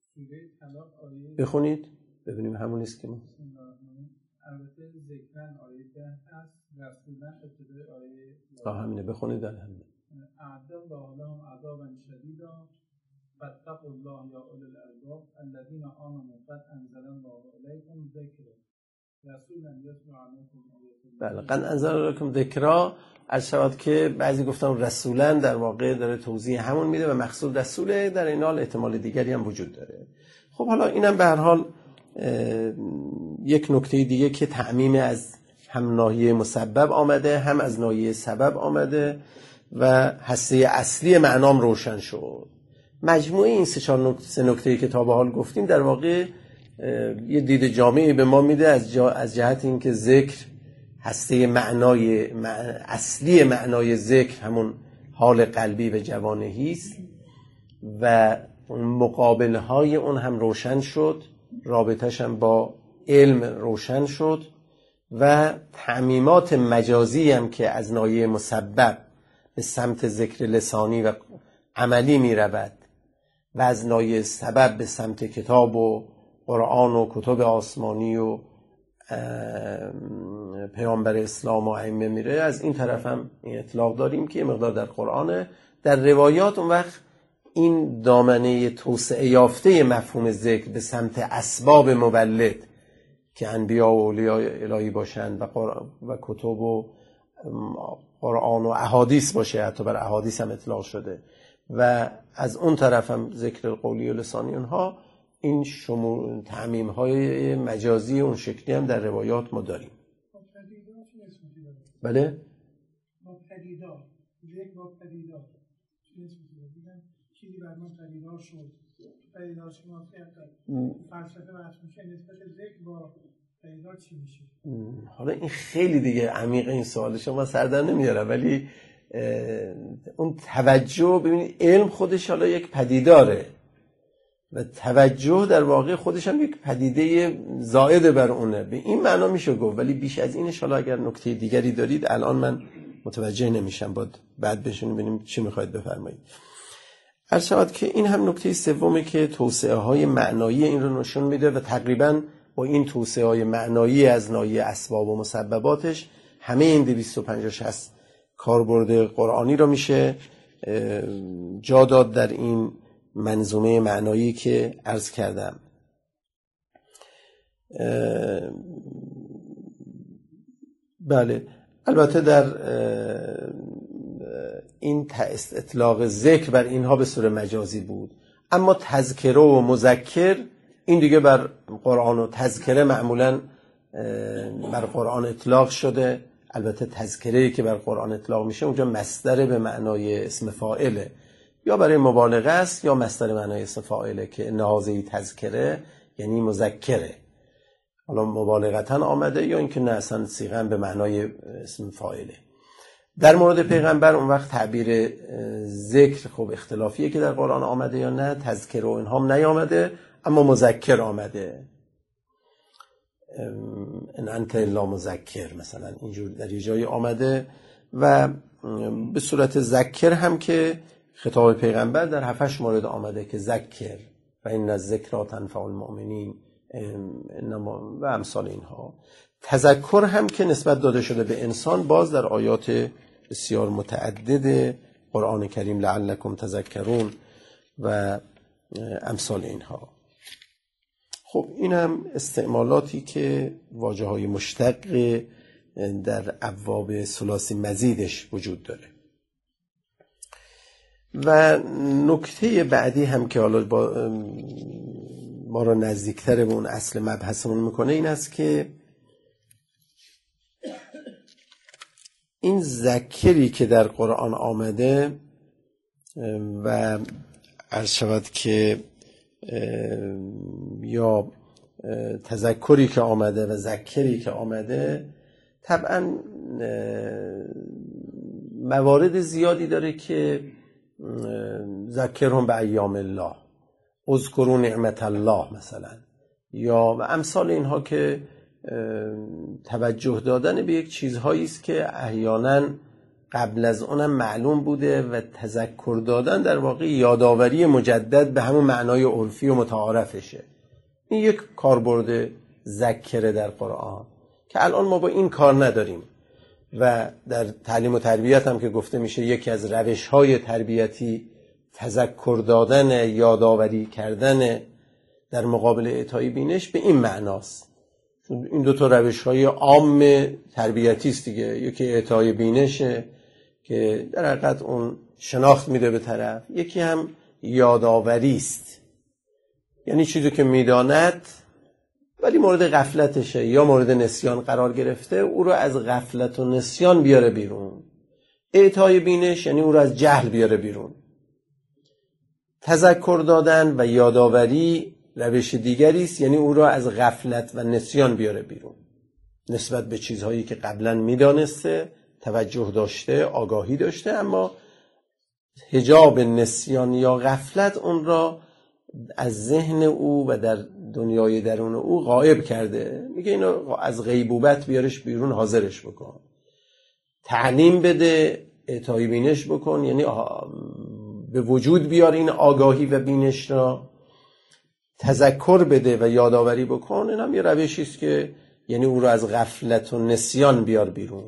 بخونید ببینیم همون نیست که ما البته ذکرن آیه ده هست، رسولن ابتدای آیه آه همینه بخونید. الحمد اعد الله لهم عذابا شدیدا فاتقوا الله یا اولی الالباب الذین آمنوا قد انزل الله الیکم ذکرا رسولا یتلو علیکم آیات. بله قد انزل علیکم ذکرا عرض شود که بعضی گفتم رسولن در واقع داره توضیح همون میده و مقصود رسوله، در این حال احتمال دیگری هم وجود داره. خب حالا اینم به هر حال یک نکته دیگه که تعمیم از هم ناحیه مسبب آمده هم از ناحیه سبب آمده و هسته اصلی معنام روشن شد. مجموعه این سه چهار نکته سه نکته‌ای که تا به حال گفتیم در واقع یه دید جامعی به ما میده از جا از جهت اینکه ذکر هسته معنای اصلی معنای ذکر همون حال قلبی و جوانهی است و اون مقابل های اون هم روشن شد، رابطش هم با علم روشن شد و تعمیمات مجازی هم که از ناحیه مسبب به سمت ذکر لسانی و عملی می رود و از ناحیه سبب به سمت کتاب و قرآن و کتب آسمانی و پیامبر اسلام و ائمه میره، از این طرف هم این اطلاق داریم که مقدار در قرآنه. در روایات اون وقت این دامنه توسعه یافته مفهوم ذکر به سمت اسباب مولد که انبیا و اولیاء الهی باشند و, و کتب و قرآن و احادیث باشه، حتی بر احادیث هم اطلاق شده و از اون طرف هم ذکر قولی و لسانی اونها، این شمول تعمیم های مجازی اون شکلی هم در روایات ما داریم. بله؟ مبتدیدار ذکر مبتدیدار چیزی بر ما پدیدار شد، پدیدار شناسی فلسفه بحث میشه، نسبت ذکر با پدیدار چی میشه؟ حالا این خیلی دیگه عمیق این سوال شما سر در نمیاره، ولی اون توجه، ببینید علم خودش حالا یک پدیداره و توجه در واقع خودش هم یک پدیده زائد بر اونه، به این معنا میشه گفت، ولی بیش از اینش حالا اگر نکته دیگری دارید الان من متوجه نمیشم، باید بعد بشین ببینیم چی میخواید بفرمایید. عرض شود که این هم نکته سومه که توسعه های معنایی این رو نشون میده و تقریبا با این توسعه های معنایی از ناحیه اسباب و مسبباتش همه این دویست و پنجاه شصت کاربرد قرآنی رو میشه جا داد در این منظومه معنایی که عرض کردم. بله البته در این اطلاق ذکر بر اینها به صورت مجازی بود، اما تذکره و مذکر این دیگه بر قرآن و تذکره معمولا بر قرآن اطلاق شده. البته تذکره‌ای که بر قرآن اطلاق میشه اونجا مصدر به معنای اسم فاعله، یا برای مبالغه است یا مصدر معنای اسم فاعله که نهازه تذکره یعنی مذکره، حالا مبالغتاً آمده یا اینکه نه اصلا صیغه به معنای اسم فاعله. در مورد پیغمبر اون وقت تعبیر ذکر خب اختلافیه که در قرآن آمده یا نه، تذکر و اینها هم نیامده اما مذکر آمده، ان انت الا مذکر مثلا اینجور در یه جایی آمده و به صورت ذکر هم که خطاب پیغمبر در هفتش مورد آمده که ذکر و این الذکری تنفع المؤمنین و امثال اینها. تذکر هم که نسبت داده شده به انسان باز در آیات بسیار متعدد قرآن کریم لعلکم تذکرون و امثال اینها. خب این هم استعمالاتی که واژه های مشتق در ابواب ثلاثی مزیدش وجود داره. و نکته بعدی هم که حالا با ما را نزدیکتر به اون اصل مبحثمون میکنه این است که این ذکری که در قرآن آمده و عرض شود که یا تذکری که آمده و ذکری که آمده طبعا موارد زیادی داره که ذکرهم به ایام الله، اذکروا نعمت الله مثلا، یا و امثال اینها که توجه دادن به یک چیزهایی است که احیانا قبل از اونم معلوم بوده و تذکر دادن در واقع یادآوری مجدد به همون معنای عرفی و متعارفشه. این یک کاربرد ذکره در قرآن که الان ما با این کار نداریم و در تعلیم و تربیت هم که گفته میشه یکی از روش‌های تربیتی تذکر دادن، یادآوری کردن در مقابل اعطای بینش به این معناست. این دو تا روش‌های عام تربیتی است دیگه، یکی اعطای بینشه که در حقیقت اون شناخت میده به طرف، یکی هم یادآوری است، یعنی چیزی که میداند ولی مورد غفلتشه یا مورد نسیان قرار گرفته، او رو از غفلت و نسیان بیاره بیرون. اعطای بینش یعنی او رو از جهل بیاره بیرون. تذکر دادن و یادآوری روش دیگری است، یعنی او رو از غفلت و نسیان بیاره بیرون نسبت به چیزهایی که قبلا میدانسته، توجه داشته، آگاهی داشته، اما حجاب نسیان یا غفلت اون را از ذهن او و در دنیای درون او غائب کرده. میگه اینو از غیبوبت بیارش بیرون، حاضرش بکن، تعلیم بده، اعطای بینش بکن، یعنی به وجود بیار این آگاهی و بینش را، تذکر بده و یادآوری بکن. این هم یه روشی است که یعنی او رو از غفلت و نسیان بیار بیرون.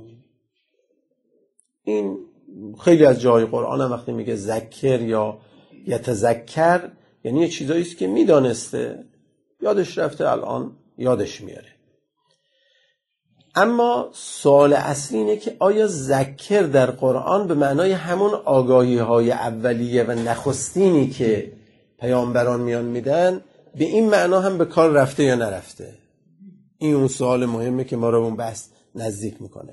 این خیلی از جای قرآن هم وقتی میگه ذکر یا یتذکر یعنی یه چیزایی است که میدانسته، یادش رفته، الان یادش میاره. اما سوال اصلی اینه که آیا ذکر در قرآن به معنای همون آگاهی های اولیه و نخستینی که پیامبران میان میدن به این معنا هم به کار رفته یا نرفته؟ این اون سوال مهمه که ما رو اون بحث نزدیک میکنه.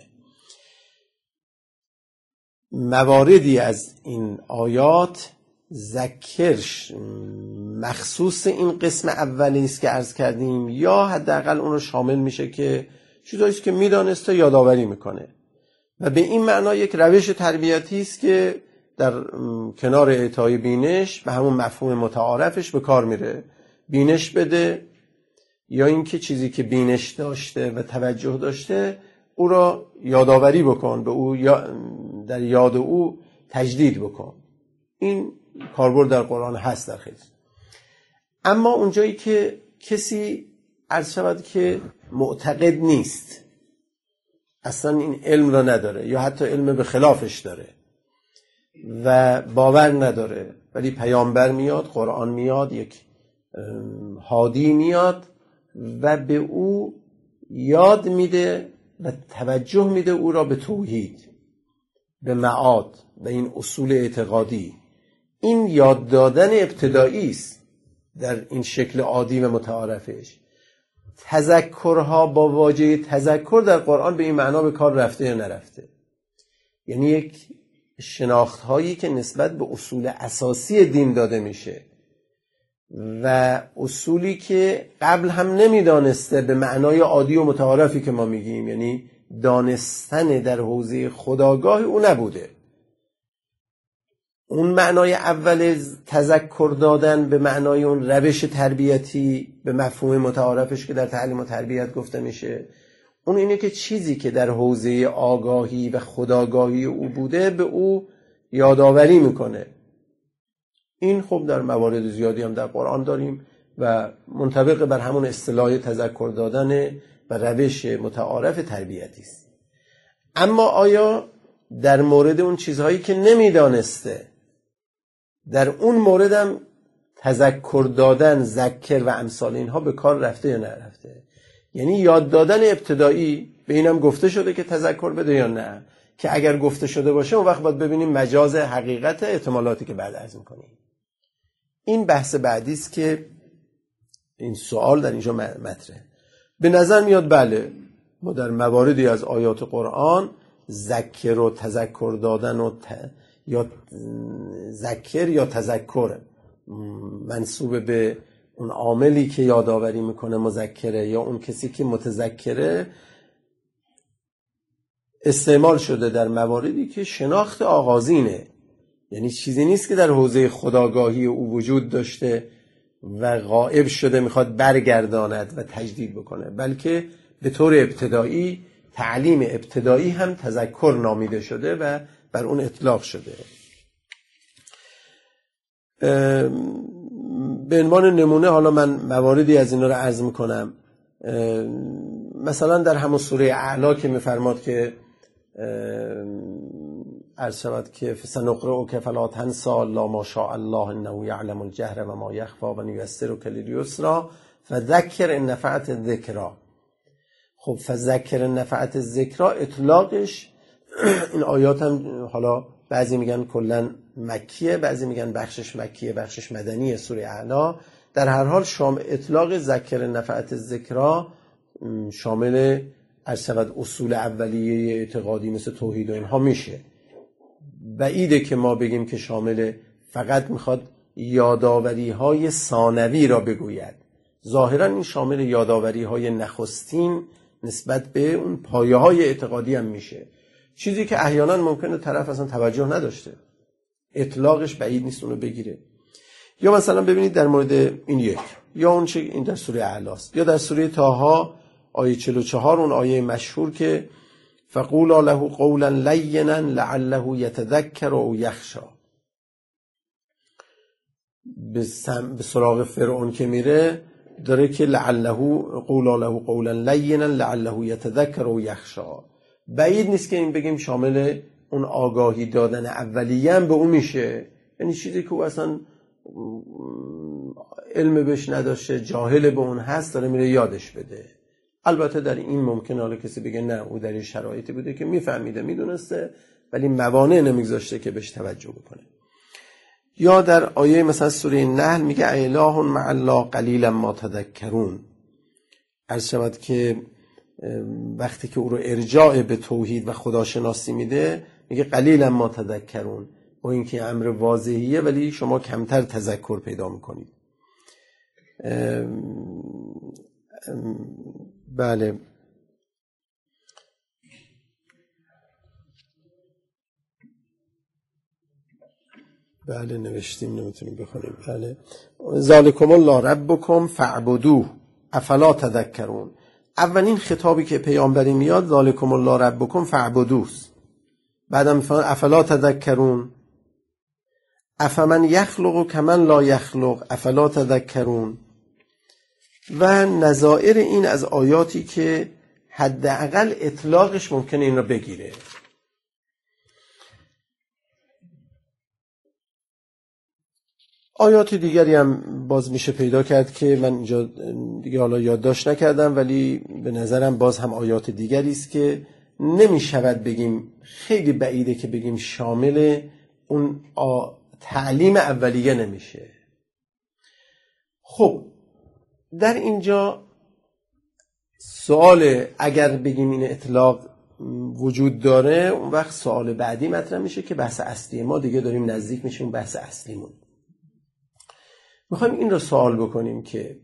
مواردی از این آیات ذکر مخصوص این قسم اولی است که عرض کردیم، یا حداقل اون رو شامل میشه که چیزایی که میدانسته یادآوری میکنه و به این معنا یک روش تربیتی است که در کنار اعطای بینش به همون مفهوم متعارفش به کار میره. بینش بده، یا اینکه چیزی که بینش داشته و توجه داشته او را یادآوری بکن، به او در یاد او تجدید بکن. این کاربرد در قرآن هست در خیلی. اما اونجایی که کسی عرض شود که معتقد نیست، اصلا این علم را نداره یا حتی علم به خلافش داره و باور نداره، ولی پیامبر میاد، قرآن میاد، یک هادی میاد و به او یاد میده و توجه میده او را به توحید، به معاد، به این اصول اعتقادی. این یاد دادن ابتدایی است در این شکل عادی و متعارفش. تذکرها با واژه تذکر در قرآن به این معنا به کار رفته یا نرفته، یعنی یک شناخت هایی که نسبت به اصول اساسی دین داده میشه و اصولی که قبل هم نمیدانسته به معنای عادی و متعارفی که ما میگیم، یعنی دانستن در حوزه خودآگاه او نبوده. اون معنای اول تذکر دادن به معنای اون روش تربیتی به مفهوم متعارفش که در تعلیم و تربیت گفته میشه، اون اینه که چیزی که در حوزه آگاهی و خودآگاهی او بوده به او یادآوری میکنه. این خب در موارد زیادی هم در قرآن داریم و منطبق بر همون اصطلاح تذکر دادن و روش متعارف تربیتی است. اما آیا در مورد اون چیزهایی که نمیدانسته، در اون مورد هم تذکر دادن، ذکر و امثال اینها به کار رفته یا نرفته؟ یعنی یاد دادن ابتدایی به اینم گفته شده که تذکر بده یا نه؟ که اگر گفته شده باشه اون وقت باید ببینیم مجاز حقیقت احتمالاتی که بعد عرض می‌کنیم. این بحث بعدی است که این سوال در اینجا مطرحه. به نظر میاد بله، ما در مواردی از آیات قرآن ذکر و تذکر دادن و ت... یا ذکر یا تذکر منسوب به اون عاملی که یادآوری میکنه مذکره یا اون کسی که متذکره استعمال شده در مواردی که شناخت آغازینه، یعنی چیزی نیست که در حوزه خودآگاهی او وجود داشته و غائب شده میخواد برگرداند و تجدید بکنه، بلکه به طور ابتدایی تعلیم ابتدایی هم تذکر نامیده شده و بر اون اطلاق شده. به عنوان نمونه حالا من مواردی از اینا رو عرض میکنم. مثلا در همون سوره اعلی که میفرماد که عرض شود که فسنقرئک فلا تنسی الا ما شاء الله انه یعلم الجهر و ما یخفی و نیسرک للیسری فذکر ان نفعت الذکری. خب فذکر ان نفعت الذکری اطلاقش این آیات هم حالا بعضی میگن کلا مکیه، بعضی میگن بخشش مکیه بخشش مدنیه سوره اعلی. در هر حال شامل اطلاق ذکر نفعت الذکری شامل عرض شود اصول اولیه اعتقادی مثل توحید و اینها میشه. بعیده که ما بگیم که شامل فقط میخواد یاداوری های ثانوی را بگوید. ظاهرا این شامل یاداوری های نخستین نسبت به اون پایه های اعتقادی هم میشه، چیزی که احیانا ممکنه طرف اصلا توجه نداشته، اطلاقش بعید نیست اونو بگیره. یا مثلا ببینید در مورد این یک یا اون چه این در سوره اعلی است، یا در سوره طه آیه چهل و چهار اون آیه مشهور که فقولا له قولا لینا لعله یتذکر او یخشی. به سراغ فرعون که میره داره که لعله قولا له قولا لینا لعله یتذکر او یخشی. بعید نیست که این بگیم شامل اون آگاهی دادن اولیه هم به اون میشه، یعنی چیزی که او اصلا علم بهش نداشته، جاهل به اون هست، داره میره یادش بده. البته در این ممکنه حالا کسی بگه نه او در این شرایطی بوده که میفهمیده میدونسته ولی موانع نمیگذاشته که بهش توجه بکنه. یا در آیه مثلا سوره نحل میگه اله مع الله قلیلا ما تذکرون. عرض شود که وقتی که او رو ارجاع به توحید و خداشناسی میده میگه قلیلا ما تذکرون، با اینکه امر واضحیه ولی شما کمتر تذکر پیدا میکنید. بله بله نوشتیم نمیتونیم بخونیم. بله ذالکم الله ربکم فاعبدوه افلا تذکرون. اولین خطابی که پیامبری میاد ذالکم الله ربکم فاعبدوه، بعدم میفرماد افلا تذکرون افمن یخلق کمن لا یخلق افلا تذکرون. و نظائر این از آیاتی که حداقل اطلاقش ممکنه این رو بگیره. آیات دیگری هم باز میشه پیدا کرد که من اینجا دیگه حالا یادداشت نکردم ولی به نظرم باز هم آیات دیگری است که نمیشود بگیم، خیلی بعیده که بگیم شامل اون تعلیم اولیه نمیشه. خب در اینجا سوال اگر بگیم این اطلاق وجود داره اون وقت سوال بعدی مطرح میشه که بحث اصلی ما دیگه داریم نزدیک میشیم بحث اصلیمون. میخوایم این رو سوال بکنیم که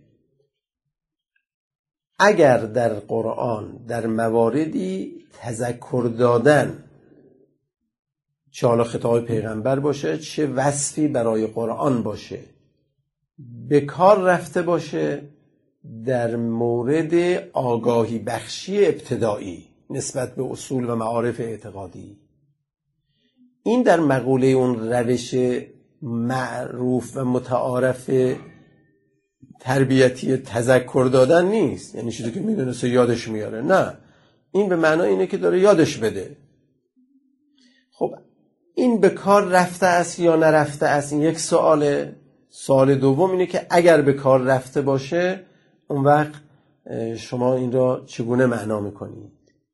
اگر در قرآن در مواردی تذکر دادن، چه حالا خطاب پیغمبر باشه چه وصفی برای قرآن باشه، به کار رفته باشه در مورد آگاهی بخشی ابتدایی نسبت به اصول و معارف اعتقادی، این در مقوله اون روش معروف و متعارف تربیتی تذکر دادن نیست، یعنی چیزی که میدونسته یادش میاره، نه، این به معنای اینه که داره یادش بده. خب این به کار رفته است یا نرفته است این یک سواله. سوال دوم اینه که اگر به کار رفته باشه اون وقت شما این را چگونه معنا میکنید؟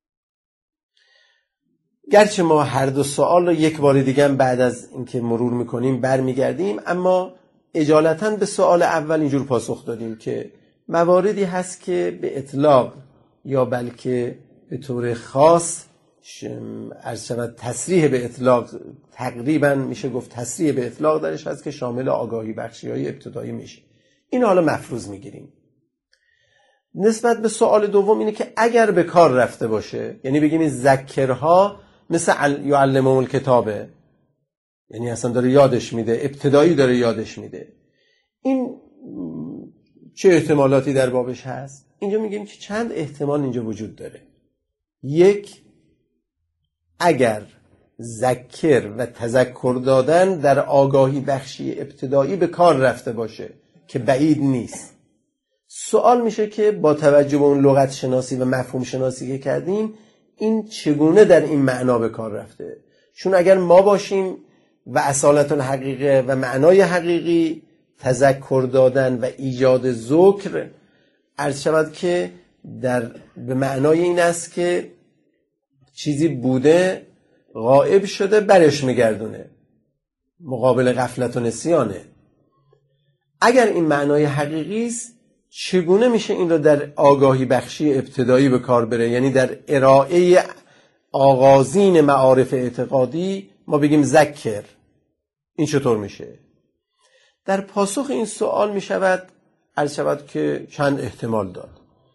گرچه ما هر دو سوال رو یک بار دیگه بعد از اینکه مرور میکنیم برمیگردیم، اما اجالتا به سوال اول اینجور پاسخ دادیم که مواردی هست که به اطلاق یا بلکه به طور خاص عرض شود تصریح به اطلاق، تقریبا میشه گفت تصریح به اطلاق درش هست که شامل آگاهی بخشی های ابتدایی میشه. این حالا مفروض میگیریم. نسبت به سوال دوم اینه که اگر به کار رفته باشه، یعنی بگیم این ذکرها مثل یعلمهم الکتابه، یعنی اصلا داره یادش میده، ابتدایی داره یادش میده، این چه احتمالاتی در بابش هست؟ اینجا میگیم که چند احتمال اینجا وجود داره. یک، اگر ذکر و تذکر دادن در آگاهی بخشی ابتدایی به کار رفته باشه که بعید نیست، سوال میشه که با توجه به اون لغت شناسی و مفهوم شناسی که کردیم این چگونه در این معنا به کار رفته. چون اگر ما باشیم و اصالت الحقیقه و معنای حقیقی تذکر دادن و ایجاد ذکر، عرض شود که در به معنای این است که چیزی بوده غائب شده برش میگردونه، مقابل غفلت و نسیانه. اگر این معنای حقیقی است، چگونه میشه این رو در آگاهی بخشی ابتدایی به کار بره؟ یعنی در ارائه آغازین معارف اعتقادی ما بگیم ذکر، این چطور میشه؟ در پاسخ این سوال میشود عرض شود که چند احتمال داد.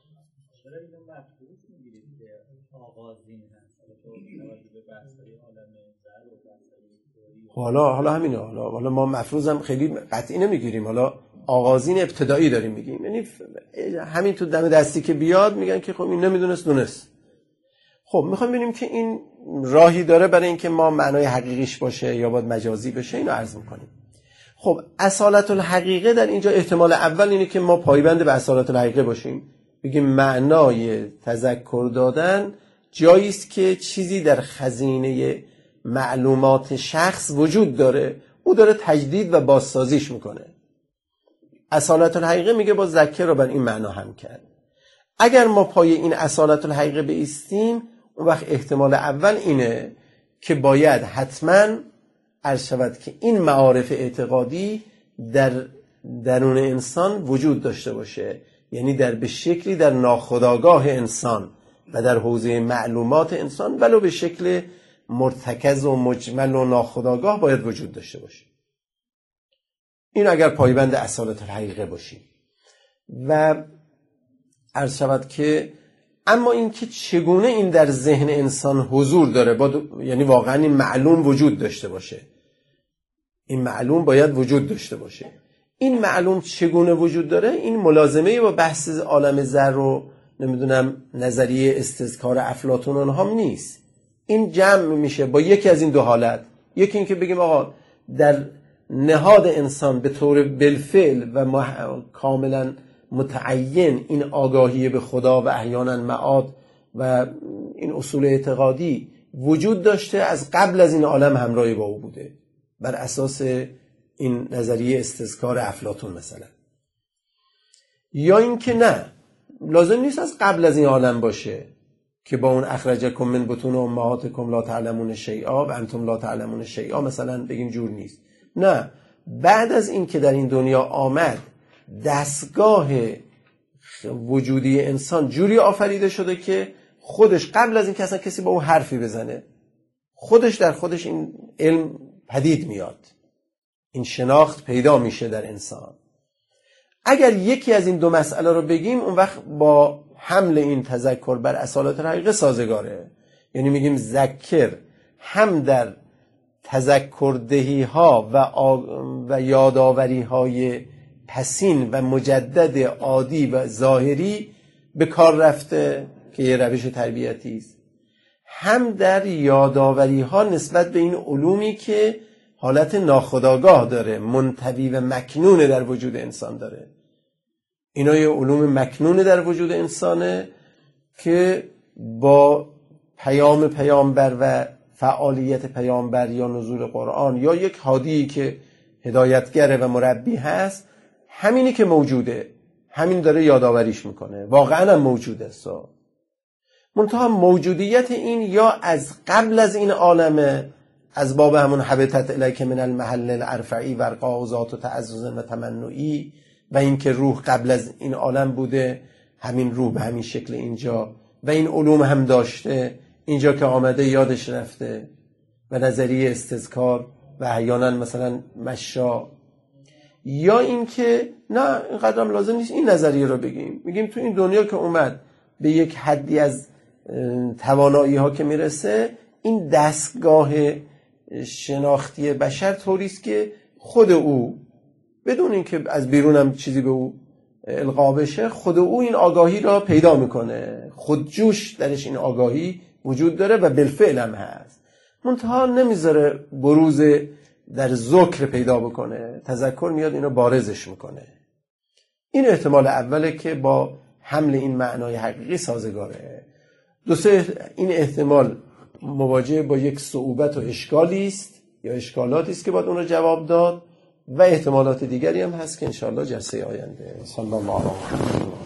حالا حالا همینه، حالا حالا ما مفروضم خیلی قطعی نمیگیریم، حالا آغازین ابتدایی داریم میگیم، یعنی همین تو دم دستی که بیاد میگن که خب این نمیدونست دونست. خب میخوام ببینیم که این راهی داره برای اینکه ما معنای حقیقیش باشه یا باید مجازی بشه، اینو عرض میکنیم. خب اصالت الحقیقه در اینجا احتمال اول اینه که ما پایبند به اصالت الحقیقه باشیم، بگیم معنای تذکر دادن جایی است که چیزی در خزینه معلومات شخص وجود داره، او داره تجدید و بازسازیش میکنه. اصالت الحقیقه میگه با ذکر رو بر این معنا هم کرد. اگر ما پای این اصالت الحقیقه بایستیم، اون وقت احتمال اول اینه که باید حتما عرض شود که این معارف اعتقادی در درون انسان وجود داشته باشه، یعنی در به شکلی در ناخودآگاه انسان و در حوزه معلومات انسان ولو به شکل مرتکز و مجمل و ناخودآگاه باید وجود داشته باشه. این اگر پایبند اصالت الحقیقه باشیم. و عرض شود که اما این که چگونه این در ذهن انسان حضور داره، با یعنی واقعا این معلوم وجود داشته باشه، این معلوم باید وجود داشته باشه. این معلوم چگونه وجود داره، این ملازمه با بحث عالم ذر و نمیدونم نظریه استذکار افلاطون اونها هم نیست. این جمع میشه با یکی از این دو حالت. یکی این که بگیم آقا در نهاد انسان به طور بالفعل و مح... کاملا متعین این آگاهی به خدا و احیانا معاد و این اصول اعتقادی وجود داشته، از قبل از این عالم همراهی با او بوده، بر اساس این نظریه استذکار افلاطون مثلا. یا این که نه، لازم نیست از قبل از این عالم باشه که با اون اخرجکم من بطون امهاتکم لا تعلمون شیئا و انتم لا تعلمون شیئا مثلا بگیم جور نیست. نه، بعد از این که در این دنیا آمد دستگاه وجودی انسان جوری آفریده شده که خودش قبل از این که اصلا کسی با او حرفی بزنه، خودش در خودش این علم پدید میاد، این شناخت پیدا میشه در انسان. اگر یکی از این دو مسئله رو بگیم، اون وقت با حمل این تذکر بر اصالت الحقیقه سازگاره. یعنی میگیم ذکر هم در تذکر دهی ها و, آ... و یاداوری های پسین و مجدد عادی و ظاهری به کار رفته که یه روش تربیتی است، هم در یاداوری ها نسبت به این علومی که حالت ناخودآگاه داره، منطوی و مکنون در وجود انسان داره. اینا یه علوم مکنون در وجود انسانه که با پیام پیامبر و فعالیت پیامبر یا نزول قرآن یا یک هادی که هدایتگره و مربی هست، همینی که موجوده، همین داره یادآوریش میکنه، واقعا هم موجوده. سا منتها موجودیت این یا از قبل از این عالمه، از باب همون حبتت الیک من المحل الارفعی و ارقاء و تعزز و تمنعی، و این که روح قبل از این عالم بوده، همین روح به همین شکل اینجا و این علوم هم داشته، اینجا که آمده یادش رفته، و نظریه استذکار و احیانا مثلا مشا. یا اینکه نه اینقدرم لازم نیست این نظریه رو بگیم، میگیم تو این دنیا که اومد به یک حدی از توانایی ها که میرسه، این دستگاه شناختی بشر طوریست که خود او بدون اینکه از بیرونم چیزی به او القا بشه، خود او این آگاهی را پیدا میکنه، خودجوش درش این آگاهی وجود داره و بالفعل هم هست، منتها نمیذاره بروز در ذکر پیدا بکنه، تذکر میاد اینو بارزش میکنه. این احتمال اوله که با حمل این معنای حقیقی سازگاره. دو سه این احتمال مواجه با یک صعوبت و اشکالی است یا اشکالاتی است که باید اون رو جواب داد و احتمالات دیگری هم هست که انشاءالله جلسه آینده. صلی الله علیه و سلم.